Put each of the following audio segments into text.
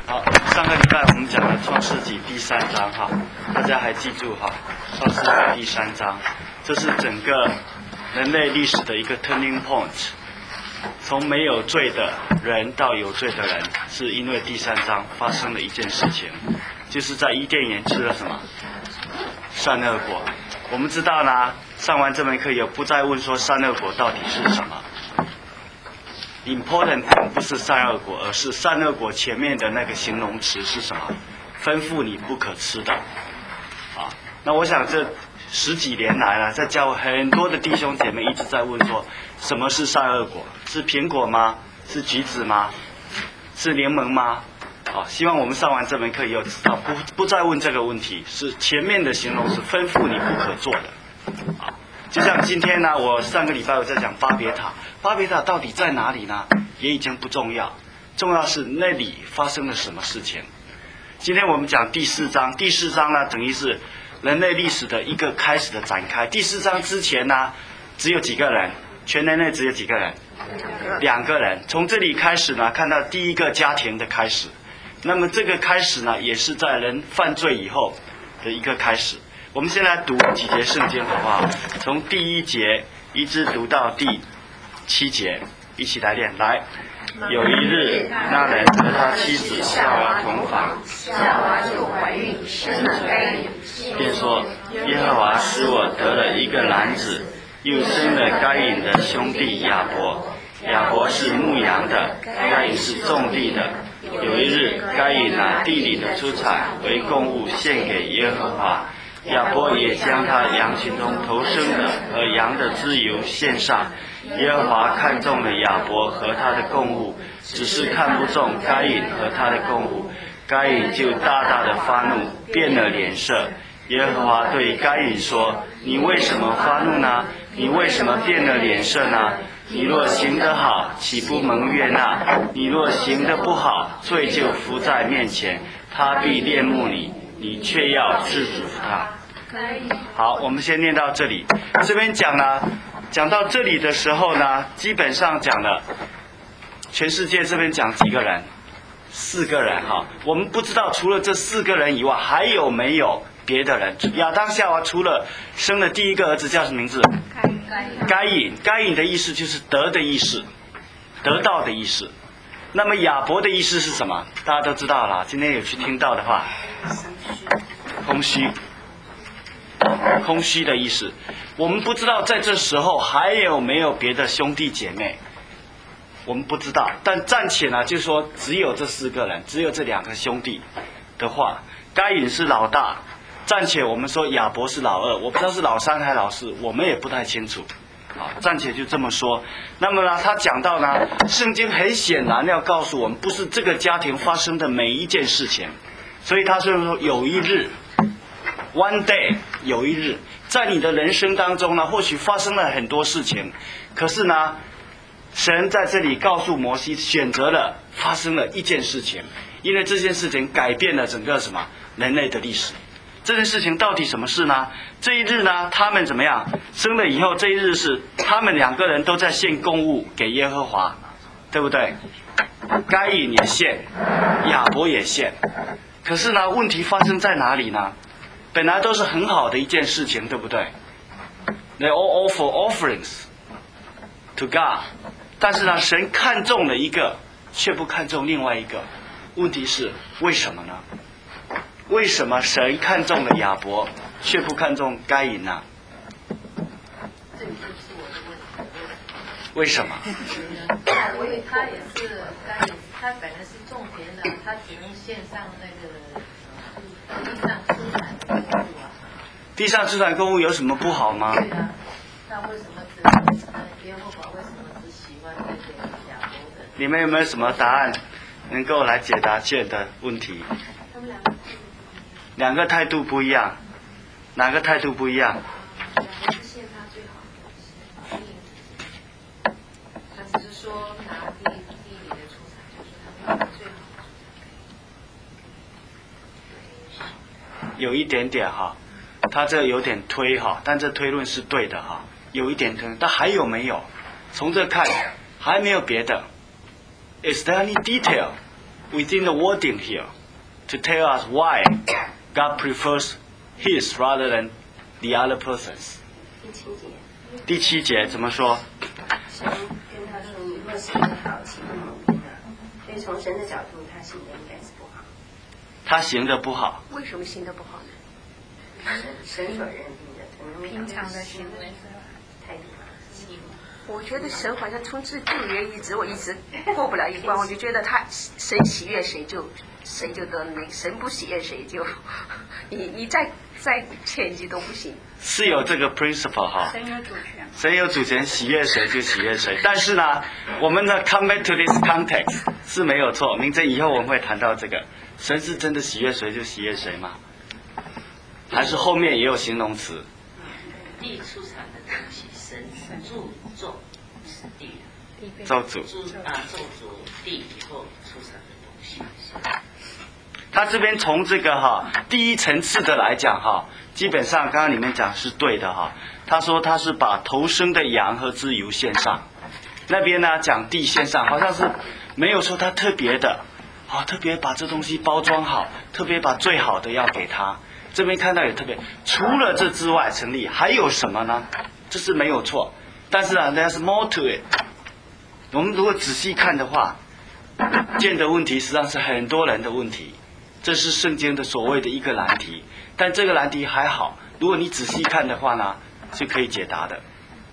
好，上个礼拜我们讲了创世纪第3章哈，大家还记住哈？创世纪第3章，这是整个人类历史的一个 turning point， 从没有罪的人到有罪的人，是因为第3章发生了一件事情，就是在伊甸园吃了什么善恶果。我们知道呢，上完这门课以后不再问说善恶果到底是什么。important 不是善恶果，而是善恶果前面的那个形容词是什么？吩咐你不可吃的。啊，那我想这10几年来呢，在教会很多的弟兄姐妹一直在问说，什么是善恶果？是苹果吗？是橘子吗？是柠檬吗？啊，希望我们上完这门课以后知道，不再问这个问题，是前面的形容词吩咐你不可做的。啊，就像今天呢，我上个礼拜我在讲巴别塔。巴别塔到底在哪里呢？也已经不重要，重要是那里发生了什么事情。今天我们讲第4章，第4章呢，等于是人类历史的一个开始的展开。第4章之前呢，只有几个人，全人类只有几个人？2个人。从这里开始呢，看到第一个家庭的开始。那么这个开始呢，也是在人犯罪以后的一个开始。我们先来读几节圣经好不好？从第1节一直读到第7节，一起来念。来，有一日，那人和他妻子夏娃同房， 夏娃就怀孕，生了该隐， 便说：耶和华使我得了一个男子，又生了该隐的兄弟亚伯。亚伯是牧羊的，该隐是种地的。有一日，该隐拿地里的出产为供物献给耶和华，亚伯也将他羊群中头生的和羊的脂油献上。耶和华看中了亚伯和他的供物，只是看不中该隐和他的供物。该隐就大大的发怒，变了脸色。耶和华对该隐说：你为什么发怒呢？你为什么变了脸色呢？你若行得好，岂不蒙悦纳？你若行得不好，罪就伏在面前，他必恋慕你，你却要制止他。好，我们先念到这里。这边讲到这里的时候呢，基本上讲了全世界这边讲几个人？4个人哈。我们不知道除了这4个人以外，还有没有别的人？亚当夏娃除了生了第一个儿子叫什么名字？该隐。该隐的意思就是得的意思，得到的意思。那么亚伯的意思是什么？大家都知道了，今天有去听到的话，空虚。空虚的意思。我们不知道在这时候还有没有别的兄弟姐妹，我们不知道。但暂且呢，就说只有这4个人，只有这2个兄弟的话，该隐是老大，暂且我们说亚伯是老2，我不知道是老3还是老4，我们也不太清楚。好，暂且就这么说。那么呢，他讲到呢，圣经很显然要告诉我们，不是这个家庭发生的每一件事情，所以他说有一日。One day， 有一日，在你的人生当中呢，或许发生了很多事情，可是呢，神在这里告诉摩西，选择了发生了一件事情，因为这件事情改变了整个什么人类的历史。这件事情到底什么事呢？这一日呢，他们怎么样？生了以后，这一日是他们2个人都在献供物给耶和华，对不对？该隐也献，亚伯也献。可是呢，问题发生在哪里呢？本来都是很好的一件事情，对不对？ They all offer offerings to God， 但是呢，神看中了一个，却不看中另外一个。问题是为什么呢？为什么神看中了亚伯，却不看中该隐呢？ 这个就是我的问题。 为什么？ 因为他也是该隐，他本来是种田的，他只能献上那个地上出产的供物啊。 地上出产供物有什么不好吗？ 对啊，那为什么耶和华为什么只喜欢那个亚伯的？ 你们有没有什么答案能够来解答Jane的问题？ 他们 2个态度不一样，哪个态度不一样？ 亚伯是献他最好的东西，他只是说拿地里的出产，就是他们最好的。 有一点点哈，他这有点推哈，但这推论是对的哈，有一点推，但还有没有？从这看还没有别的。Is there any detail？ within the wording here to tell us why God prefers His rather than the other persons. 第七节怎么说？ 神跟他说：“你若行得好，岂不蒙福呢？”所以从神的角度，他行的应该是不好。 他行的不好。 为什么行的不好呢？ 神所认定的，可能平常的行为态度。 我觉得神好像从自救援一直我一直过不了一关，我就觉得神喜悦谁就得那个，神不喜悦谁就你再前进都不行。 是有这个 principle 哈。 神有主权。 神有主权，喜悦谁就喜悦谁。但是呢，我们的 come back to this context 是没有错。明天以后我们会谈到这个，神是真的喜悦谁就喜悦谁吗？还是后面也有形容词？ 地出产的东西，神注重是地的， 造主。 种植地以后出产的东西。 他这边从这个第一层次的来讲基本上刚刚你们讲是对的他说他是把头生的羊和脂油献上，那边呢讲地献上，好像是没有说他特别的特别把这东西包装好，特别把最好的要给他。这边看到有特别，除了这之外成立还有什么呢？这是没有错，但是there's more to it。我们如果仔细看的话，见的问题实际上是很多人的问题，这是圣经的所谓的一个难题，但这个难题还好，如果你仔细看的话呢，是可以解答的。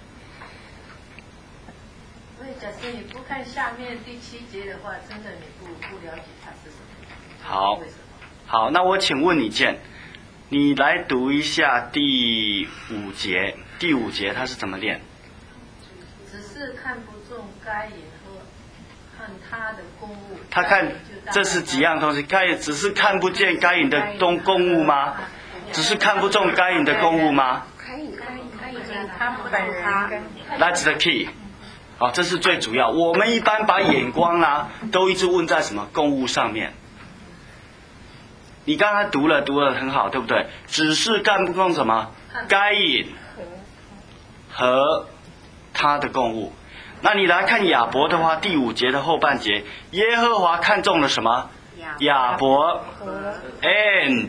所以假设你不看下面第七节的话，真的你不了解它是什么。 好，好，那我请问你见，你来读一下第五节，第五节它是怎么念？ 只是看不中该隐和看他的公务。 他看这是几样东西？只是看不见该隐的公务吗？只是看不中该隐的公务吗？ 他本人跟 That's the key。好，这是最主要。我们一般把眼光都一直问在什么公务上面。你刚才读了很好，对不对？只是看不中什么该隐和他的公务。那你来看亚伯的话，第五节的后半节，耶和华看中了什么？亚伯 and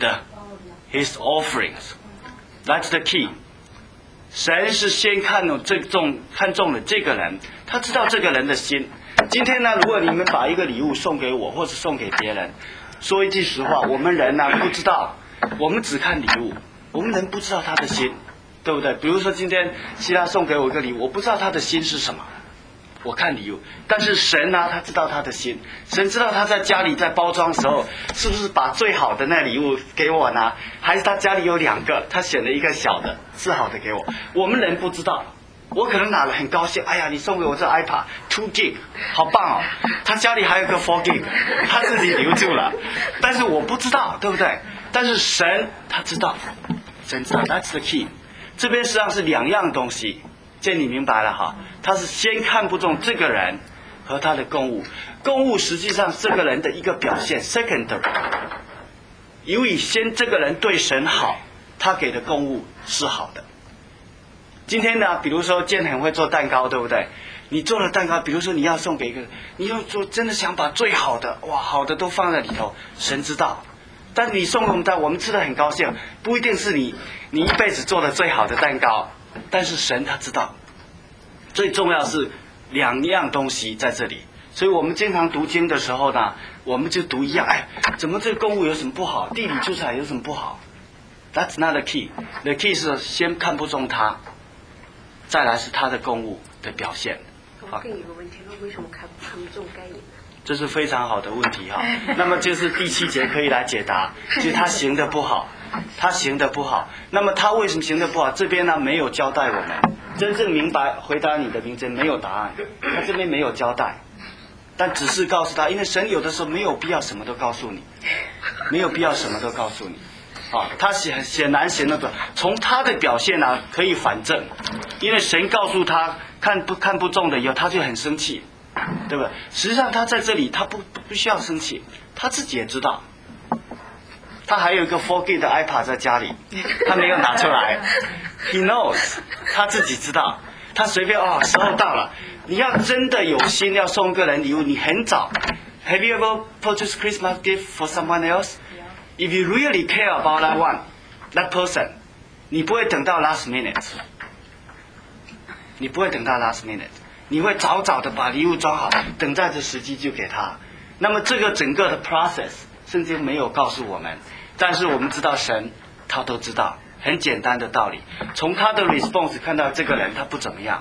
his offerings。 That's the key。 神是先看中了这个人，他知道这个人的心。今天呢，如果你们把一个礼物送给我，或者送给别人，说一句实话，我们人不知道，我们只看礼物，我们人不知道他的心，对不对？比如说今天希拉送给我一个礼物，我不知道他的心是什么，我看礼物，但是神他知道他的心，神知道他在家里在包装的时候，是不是把最好的那礼物给我呢？还是他家里有2个，他选了一个小的，是好的给我？我们人不知道，我可能拿了很高兴，哎呀，你送给我这 iPad 2GB， 好棒哦！他家里还有个4GB， 他自己留住了，但是我不知道，对不对？但是神他知道，神知道 ，That's the key。这边实际上是2样东西。这你明白了他是先看不中这个人和他的公务，公务实际上是这个人的一个表现 secondary， 因为先这个人对神好，他给的公务是好的。今天呢，比如说建很会做蛋糕，对不对？你做了蛋糕，比如说你要送给一个人，你要做真的想把最好的，哇，好的都放在里头，神知道。但是你送我们的，我们吃得很高兴，不一定是你一辈子做的最好的蛋糕。但是神他知道，最重要是2样东西在这里，所以我们经常读经的时候呢，我们就读一样，怎么这个公务有什么不好？地理出产有什么不好 ？That's not the key。The key 是先看不中他，再来是他的公务的表现。 我更有个问题，为什么看不中该隐？ 这是非常好的问题那么就是第7节可以来解答，就是他行得不好。他行得不好，那么他为什么行得不好？这边呢没有交代我们真正明白回答你的名字，没有答案，他这边没有交代，但只是告诉他，因为神有的时候没有必要什么都告诉你，没有必要什么都告诉你他显然行得不好，从他的表现可以反证，因为神告诉他看不中的以后，他就很生气，对不对？实际上他在这里他不需要生气，他自己也知道。他还有一个 4GB 的 iPad 在家里，他没有拿出来。He knows， 他自己知道。他随便时候到了。你要真的有心要送个人礼物，你很早 Have you ever purchased Christmas gift for someone else? If you really care about that person, 你不会等到 last minute， 你不会等到 last minute， 你会早早的把礼物装好，等在这时机就给他。那么这个整个的 process， 圣经没有告诉我们，但是我们知道神他都知道，很简单的道理。从他的 response 看到这个人他不怎么样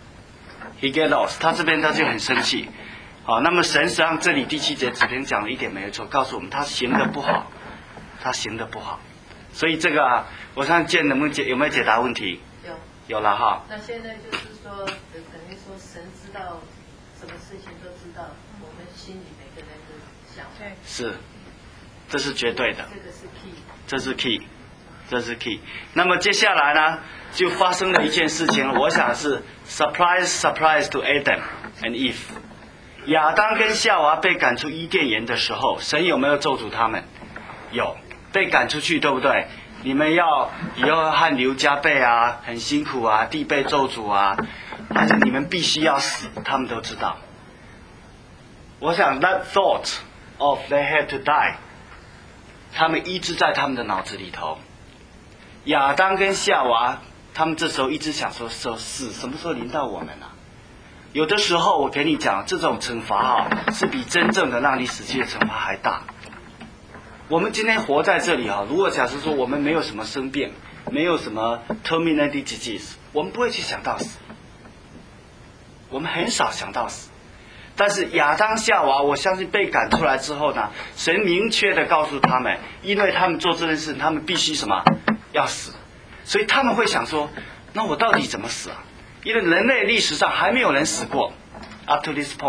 ，he get lost， 他这边他就很生气。好，那么神实际上这里第7节子平讲了一点没有错，告诉我们他行得不好，他行得不好。所以这个我看见能不能有没有解答问题？有了哈。 那现在就是说，等于说神知道什么事情都知道，我们心里每个人的想法。 是，这是绝对的。 这个是 key。 这是 key， 这是 key。那么接下来呢，就发生了一件事情，我想是 surprise to Adam and Eve。亚当跟夏娃被赶出伊甸园的时候，神有没有咒诅他们？有，被赶出去，对不对？你们要以后汗流浃背啊，很辛苦啊，地被咒诅啊，而且你们必须要死，他们都知道。我想 that thought of they had to die， 他们一直在他们的脑子里头。亚当跟夏娃，他们这时候一直想说，死什么时候临到我们啊？有的时候我给你讲，这种惩罚是比真正的让你死去的惩罚还大。我们今天活在这里如果假设说我们没有什么生病，没有什么 terminal disease， 我们不会去想到死，我们很少想到死。但是亚当夏娃，我相信被赶出来之后呢，神明确的告诉他们，因为他们做这件事，他们必须什么？要死。所以他们会想说，那我到底怎么死啊？因为人类历史上还没有人死过 ，up to this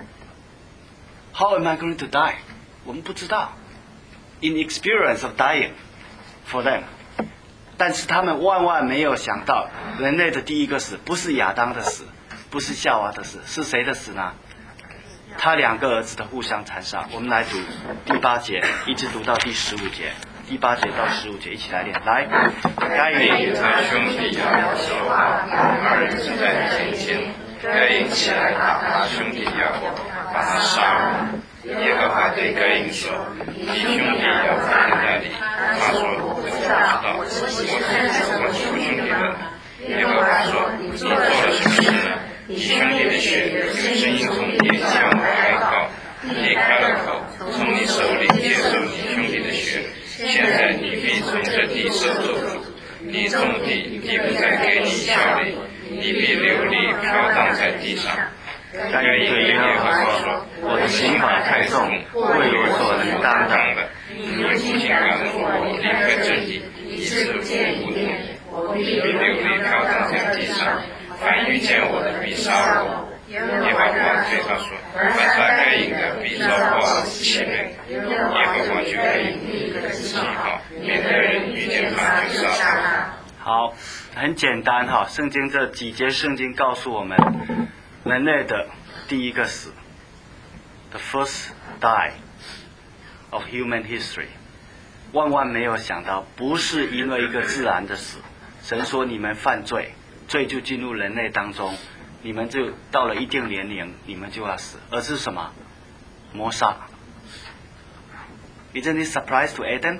point。How am I going to die？ 我们不知道。In experience of dying for them， 但是他们万万没有想到，人类的第一个死不是亚当的死，不是夏娃的死，是谁的死呢？他2个儿子的互相残杀。我们来读第8节，一直读到第15节。第8节到15节，一起来念。来，该隐他兄弟亚伯说话，2人正在田间，该隐起来打他兄弟亚伯，把他杀了。耶和华对该隐说：“你兄弟亚伯在哪里？”他说：“我不知道，我是我父兄弟的。”耶和华说：“你做了什么事呢？你兄弟的血声音从眼向我开口，你开了口，从你手里接受你兄弟的血。现在你必从这地受咒诅，你种地，地不再给你效力，你必流离飘荡在地上。” 该隐对耶和华说：“我的刑罚太重，为我所能担的。 你不仅赶我离开这地，以致不见我必流离飘荡在地上，凡遇见我的必杀我。”耶和华对他说：“凡杀该隐的，必遭报20倍。”耶和华就给你一个记号，免得人遇见他就杀他。 好，很简单圣经这几节圣经告诉我们，人类的第一个死 ，the first die of human history， 万万没有想到，不是因为一个自然的死。神说你们犯罪，罪就进入人类当中，你们就到了一定年龄，你们就要死，而是什么？谋杀。Isn't it surprise to Adam？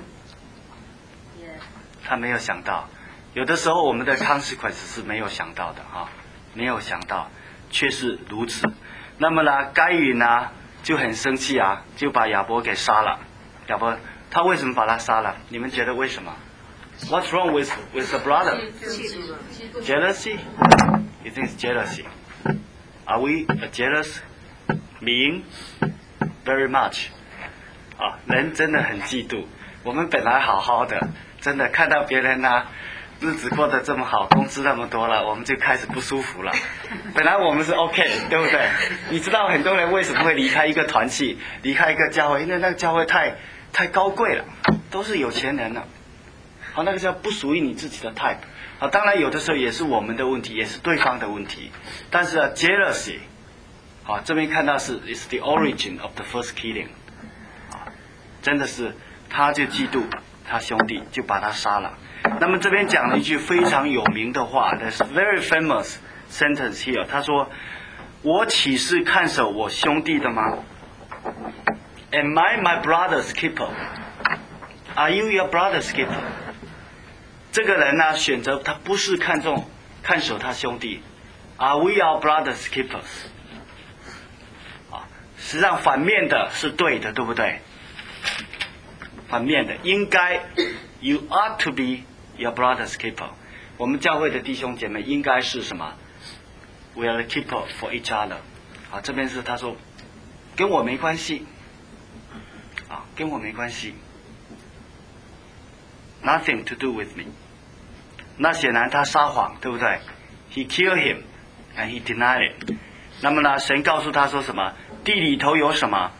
他没有想到，有的时候我们的 consequence 是没有想到的没有想到，却是如此。那么呢，该隐呢就很生气就把亚伯给杀了。亚伯他为什么把他杀了？你们觉得为什么 ？What's wrong with the brother? Jealousy? You think it's jealousy? Are we a jealous being? Very much. 人真的很嫉妒。我们本来好好的，真的看到别人日子过得这么好，工资那么多了，我们就开始不舒服了。本来我们是 OK， 对不对？你知道很多人为什么会离开一个团契，离开一个教会？因为那个教会太高贵了，都是有钱人了。那个叫不属于你自己的 type。当然有的时候也是我们的问题，也是对方的问题。但是jealousy， 这边看到是 is the origin of the first killing。真的是，他就嫉妒他兄弟，就把他杀了。那么这边讲了一句非常有名的话 ，That's very famous sentence here。他说：“我岂是看守我兄弟的吗？” Am I my brother's keeper? Are you your brother's keeper? 这个人呢，选择他不是看守他兄弟。Are we our brother's keepers? 实际上反面的是对的，对不对？反面的应该 You ought to be your brother's keeper. 我们教会的弟兄姐妹应该是什么 ？We are the keeper for each other. 这边是他说跟我没关系，跟我没关系 ，Nothing to do with me. 那显然他撒谎，对不对 ？He killed him and he denied it. 那么呢，神告诉他说什么？地里头有什么？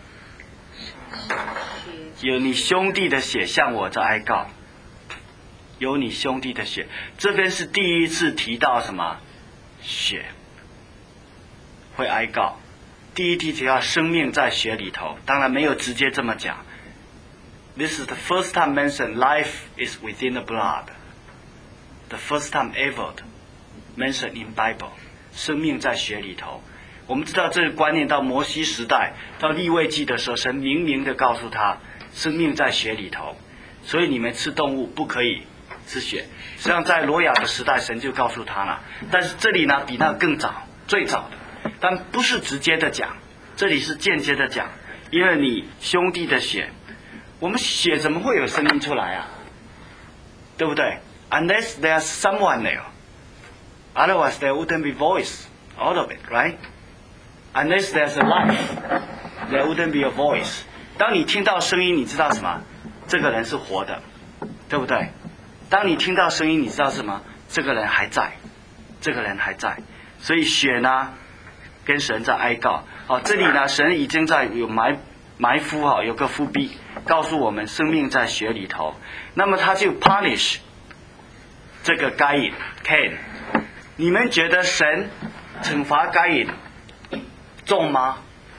有你兄弟的血向我在哀告。有你兄弟的血，这边是第一次提到什么？血会哀告。第一题提到生命在血里头，当然没有直接这么讲。This is the first time mentioned life is within the blood. The first time ever mentioned in Bible. 生命在血里头。我们知道这个观念到摩西时代，到利未记的时候，神明明的告诉他，生命在血里头，所以你们吃动物不可以吃血。实际上在罗亚的时代，神就告诉他了。但是这里呢，比那更早，最早的，但不是直接的讲，这里是间接的讲，因为你兄弟的血，我们血怎么会有声音出来啊？对不对 ？Unless there's someone there, otherwise there wouldn't be voice out of it, right? Unless there's a life, there wouldn't be a voice. 当你听到声音，你知道什么？这个人是活的，对不对？当你听到声音，你知道什么？这个人还在，这个人还在。所以血呢，跟神在哀告。这里呢，神已经在有埋伏有个伏笔，告诉我们生命在血里头。那么他就 punish 这个该隐 Cain。你们觉得神惩罚该隐重吗？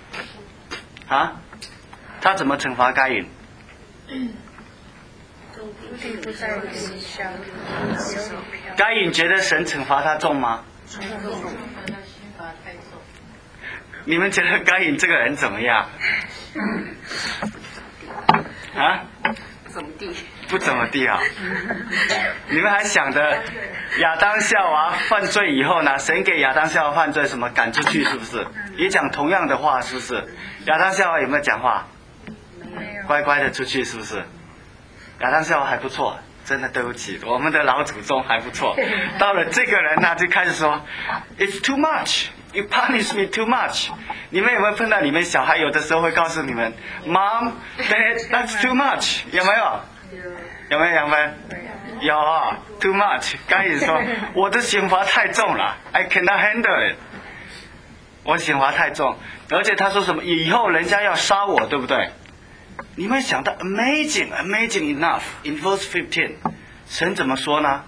他怎么惩罚该隐？该隐觉得神惩罚他重吗？你们觉得该隐这个人怎么样？ 怎么地？ 不怎么地啊！你们还想着亚当夏娃犯罪以后呢，神给亚当夏娃犯罪什么赶出去，是不是？也讲同样的话，是不是？亚当夏娃有没有讲话？乖乖的出去，是不是？亚当夏娃还不错，真的对不起，我们的老祖宗还不错。到了这个人呢，就开始说 ，It's too much, you punish me too much。你们有没有碰到你们小孩有的时候会告诉你们 ，Mom, Dad, that's too much， 有没有？有没有杨芬？有，too much。该隐说我的刑罚太重了 ，I cannot handle it。我刑罚太重，而且他说什么？以后人家要杀我，对不对？你们想到 amazing enough in verse 15， 神怎么说呢？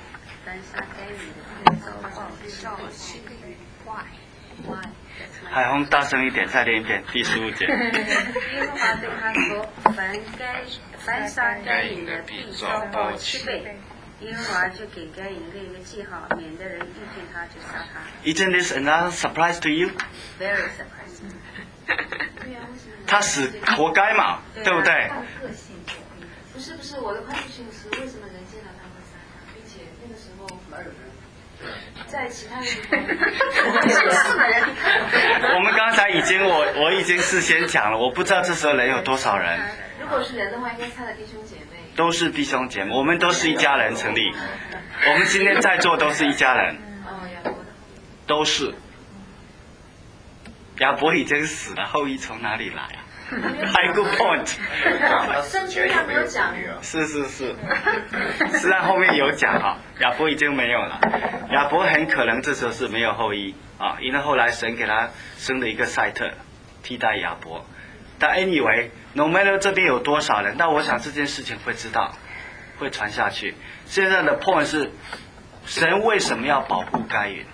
海虹大声一点，再练一遍第15节。 耶和华对他说：“凡杀该隐的，必遭报7倍。”耶和华就给该隐列一个记号，免得人遇见他就杀他。 Isn't this another surprise to you? Very surprising. 他死活该嘛，对不对？ 不是，我的关键是为什么人见到他会杀他，并且那个时候在其他地方， 我们刚才我已经事先讲了，我不知道这时候人有多少人。 如果是人的话，应该是他的弟兄姐妹。 都是弟兄姐妹，我们都是一家人成立。我们今天在座都是一家人。都是。亚伯已经死了，后裔从哪里来啊？High good point。 圣经上没有讲。 是，实际上后面有讲亚伯已经没有了。亚伯很可能这时候是没有后裔因为后来神给他生了一个赛特替代亚伯。但 anyway，no matter 这边有多少人，但我想这件事情会知道，会传下去。现在的 point 是，神为什么要保护该隐？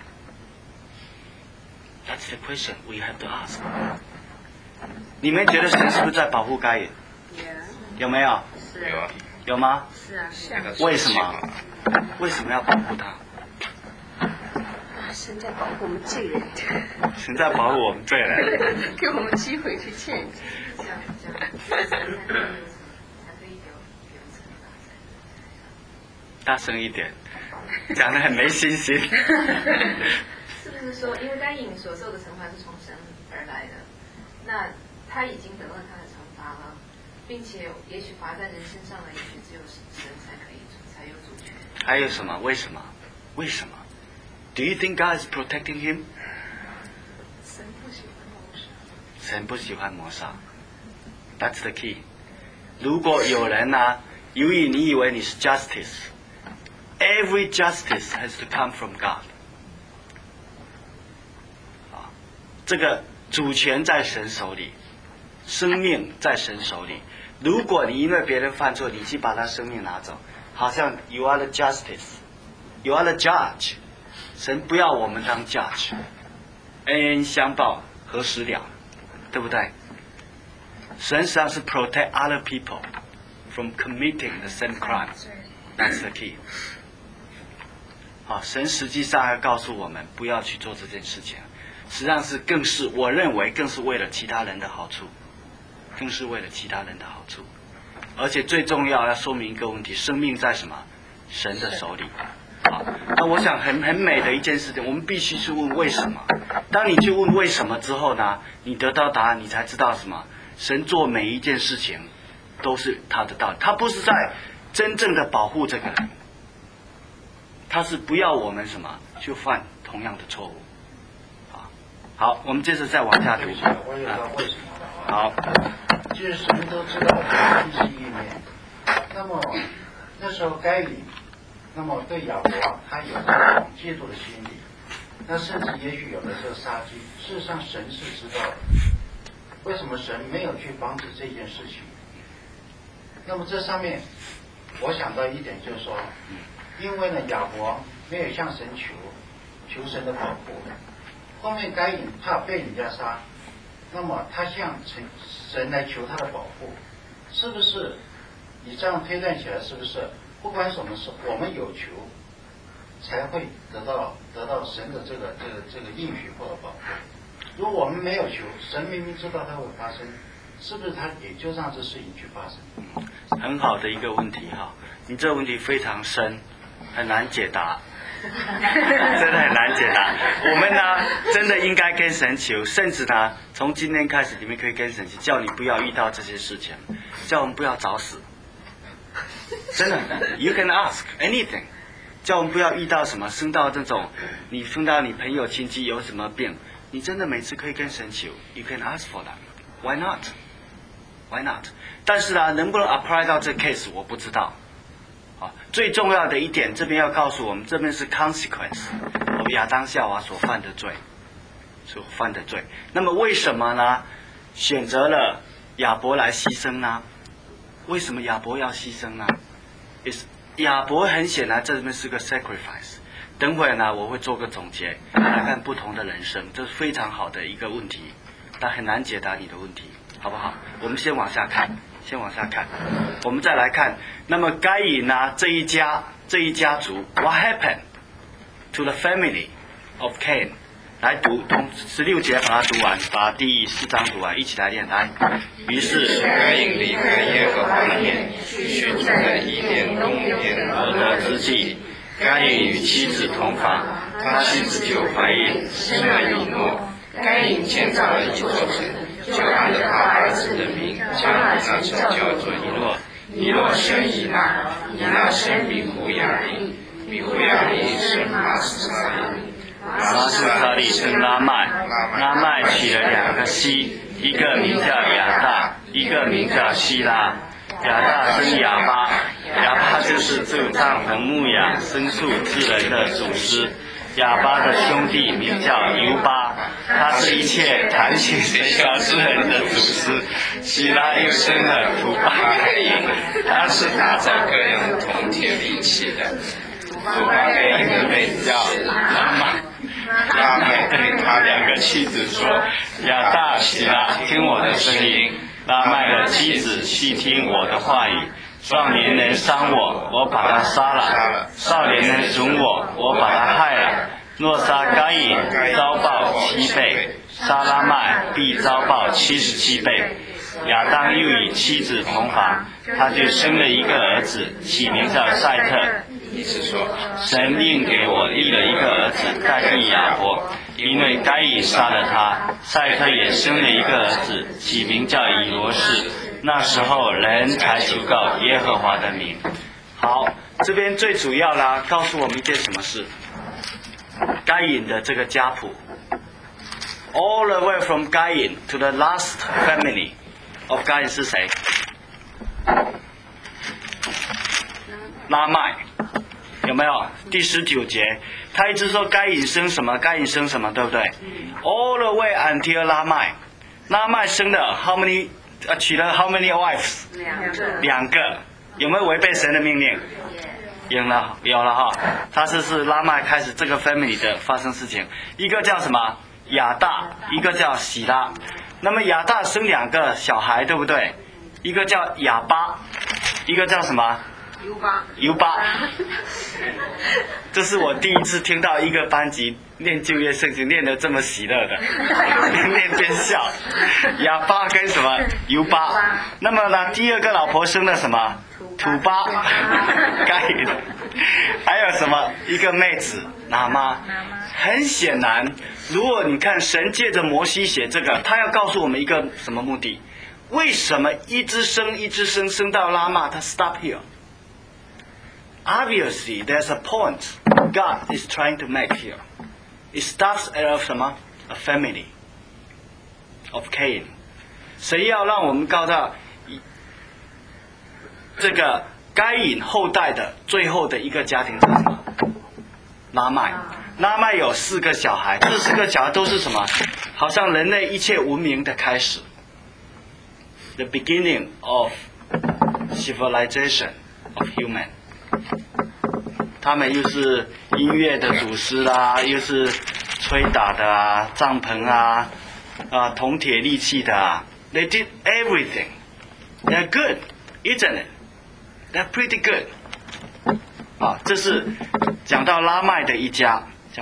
That's the question we have to ask. 你们觉得神是不是在保护该隐？有没有？有吗？ 是啊。 为什么？为什么要保护他？ 神在保护我们罪人， 神在保护我们罪人， 给我们机会去劝。 大声一点，讲得很没信心。 是不是说，因为该隐所受的惩罚是从神而来的，那他已经得到他的惩罚了，并且也许罚在人身上的，也许只有神才有主权。 还有什么？为什么？为什么 ？Do you think God is protecting him？ 神不喜欢谋杀。 神不喜欢谋杀 ，That's the key。如果有人呢，由于你以为你是 justice。Every justice has to come from God。这个主权在神手里，生命在神手里。如果你因为别人犯错，你去把他生命拿走，好像 you are the justice， you are the judge。神不要我们当 judge， 恩恩相报何时了，对不对？神实际上是 protect other people from committing the same crime。That's the key。好，神实际上要告诉我们不要去做这件事情，实际上是更是我认为更是为了其他人的好处，更是为了其他人的好处，而且最重要要说明一个问题：生命在什么？神的手里。好，那我想很美的一件事情，我们必须去问为什么。当你去问为什么之后呢，你得到答案，你才知道什么？神做每一件事情都是他的道理，他不是在真正的保护这个人。他是不要我们什么去犯同样的错误。好，我们接着再往下读。 我有个为什么？ 好， 就是神都知道天是一面，那么那时候该隐，那么对亚伯他有这种嫉妒的心理，那甚至也许有的时候杀机。事实上神是知道的，为什么神没有去防止这件事情？那么这上面我想到一点就是说，因为呢亚伯没有向神求神的保护，后面该隐怕被人家杀，那么他向神来求他的保护，是不是？你这样推断起来，是不是不管什么事，我们有求，才会得到神的这个应许或者保护？如果我们没有求，神明明知道它会发生，是不是他也就让这事情去发生？ 很好的一个问题哈，你这个问题非常深，很难解答。真的很难解答。我们呢，真的应该跟神求，甚至呢，从今天开始，你们可以跟神求，叫你不要遇到这些事情，叫我们不要早死。真的 ，You can ask anything， 叫我们不要遇到什么生到这种，你生到你朋友亲戚有什么病，你真的每次可以跟神求 ，You can ask for that，Why not？Why not？ 但是呢，能不能 apply 到这 case， 我不知道。最重要的一点，这边要告诉我们，这边是 consequence， 亚当夏娃所犯的罪，那么为什么呢？选择了亚伯来牺牲呢？为什么亚伯要牺牲呢？亚伯很显然这边是个 sacrifice。等会呢，我会做个总结，来看不同的人生，这是非常好的一个问题，但很难解答你的问题，好不好？我们先往下看。我们再来看，那么该隐呢这一家族 ，What happened to the family of Cain？ 来读，从16节把它读完，把第4章读完，一起来念。来，于是该隐离开耶和华面，去住在伊甸东边罗得之地。该隐与妻子同房，他妻子就怀孕，生了以诺。该隐建造了一座城，就按着他儿子的名，将那城叫做以诺。以诺生以拿，以拿生米户亚利，米户亚利生马斯撒利， 马斯撒利生拉麦，拉麦娶了2个妻，一个名叫亚大，一个名叫希拉。亚大生亚巴，亚巴就是住帐篷牧养牲畜之人的祖师。亚巴的兄弟名叫犹巴，他是一切弹琴水小之人的祖师。希拉又生了土巴该隐， 他是打造各样铜铁利器的。土巴该隐的妹子叫拉麦。拉麦对他2个妻子说：“ 亚大、希拉，听我的声音。拉麦的妻子细听我的话语。壮年人伤我，我把他杀了；少年人损我，我把他害了。 若杀该隐，遭报7倍；杀拉麦，必遭报77倍。亚当又与妻子同房，他就生了一个儿子，起名叫赛特。 意思说， 神另给我立了一个儿子代替亚伯，因为该隐杀了他。赛特也生了一个儿子，起名叫以罗士。那时候人才求告耶和华的名。好，这边最主要啦，告诉我们一件什么事？该隐的这个家谱 ，all the way from 该隐 to the last family of 该隐是谁？拉麦，有没有？第19节，他一直说该隐生什么，该隐生什么，对不对 ？all the way until 拉麦，拉麦生的 how many？娶了 how many wives？ 2个，有没有违背神的命令？有了哈，他是拉麦开始这个 family 的发生事情，一个叫什么亚大，一个叫喜拉。那么亚大生2个小孩，对不对？一个叫亚巴，一个叫什么？犹巴。这是我第一次听到一个班级念旧约圣经念得这么喜乐的，念边笑。亚巴跟什么？犹巴。那么呢，第2个老婆生了什么？土巴。该隐。还有什么？一个妹子拿妈。很显然，如果你看神借着摩西写这个，他要告诉我们一个什么目的？为什么一直生生到拉玛，他 stop here？Obviously, there's a point God is trying to make here. It starts out of 什么 ？A family of Cain. 神要让我们告到这个该隐后代的最后的一个家庭是什么？拉麦。拉麦有4个小孩，这4个小孩都是什么？好像人类一切文明的开始。The beginning of civilization of human.他们又是音乐的祖师啦，又是吹打的啊，帐篷啊，铜铁利器的啊。They did everything. They're good, isn't it? They're pretty good. 这是讲到拉麦的一家，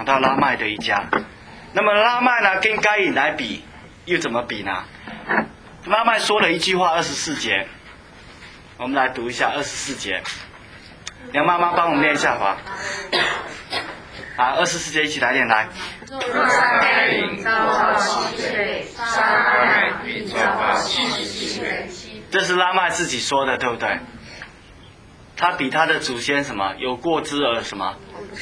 那么拉麦呢，跟该隐来比，又怎么比呢？拉麦说了一句话，24节，我们来读一下24节。梁妈妈帮我们念一下吧。24节一起来念来。 若杀该隐，遭报7倍；杀拉麦，必遭报77倍。 这是拉麦自己说的，对不对？他比他的祖先什么有过之而什么